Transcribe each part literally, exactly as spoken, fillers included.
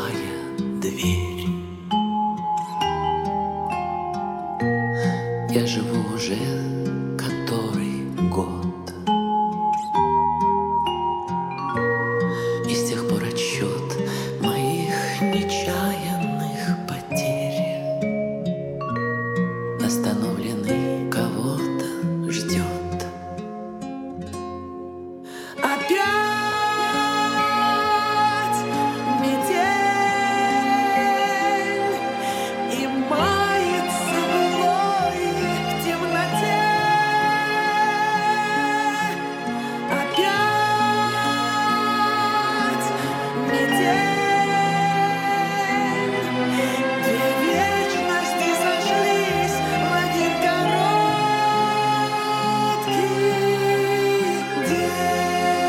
скрипая дверь. Я живу уже который год, и с тех пор отсчет моих нечаянных потерь остановленный кого-то ждет. Опять метель и мается былой в темноте. Опять метель, две вечности сошлись в один короткий день.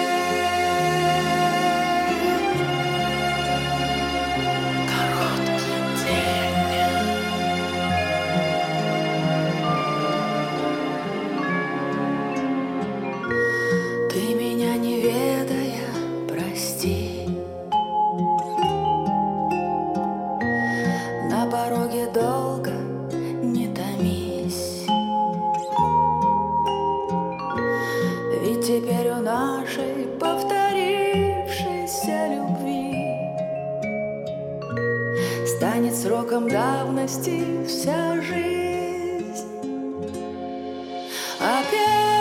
Ты меня не ведая, прости. На пороге долго не томись, ведь теперь у нашей повторившейся любви станет сроком давности вся жизнь. Опять